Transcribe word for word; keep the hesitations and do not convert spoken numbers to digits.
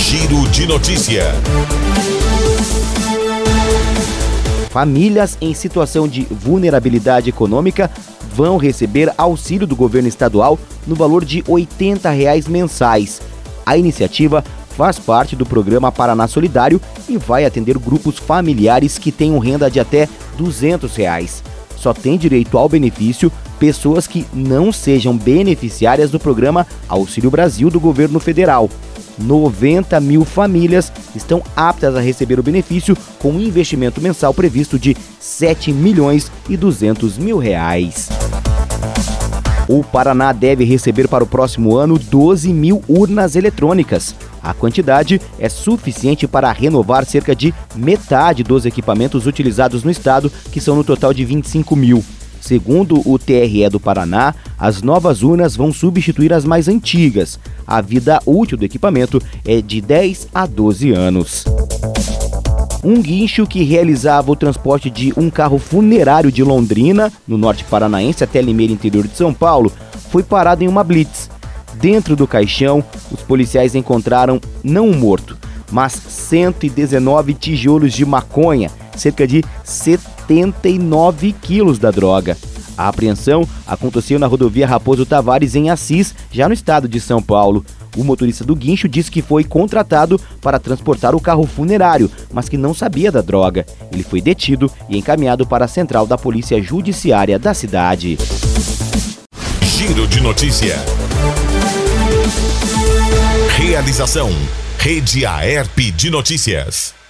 Giro de notícia. Famílias em situação de vulnerabilidade econômica vão receber auxílio do governo estadual no valor de oitenta reais mensais. A iniciativa faz parte do programa Paraná Solidário e vai atender grupos familiares que tenham renda de até duzentos reais. Só tem direito ao benefício pessoas que não sejam beneficiárias do programa Auxílio Brasil do governo federal. noventa mil famílias estão aptas a receber o benefício, com um investimento mensal previsto de sete milhões e duzentos mil reais. O Paraná deve receber para o próximo ano doze mil urnas eletrônicas. A quantidade é suficiente para renovar cerca de metade dos equipamentos utilizados no estado, que são no total de vinte e cinco mil. Segundo o T R E do Paraná, as novas urnas vão substituir as mais antigas. A vida útil do equipamento é de dez a doze anos. Um guincho que realizava o transporte de um carro funerário de Londrina, no norte paranaense, até Limeira, interior de São Paulo, foi parado em uma blitz. Dentro do caixão, os policiais encontraram não um morto, mas cento e dezenove tijolos de maconha, cerca de setenta e nove quilos da droga. A apreensão aconteceu na rodovia Raposo Tavares, em Assis, já no estado de São Paulo. O motorista do guincho disse que foi contratado para transportar o carro funerário, mas que não sabia da droga. Ele foi detido e encaminhado para a central da Polícia Judiciária da cidade. Giro de notícia. Realização: Rede Aerp de Notícias.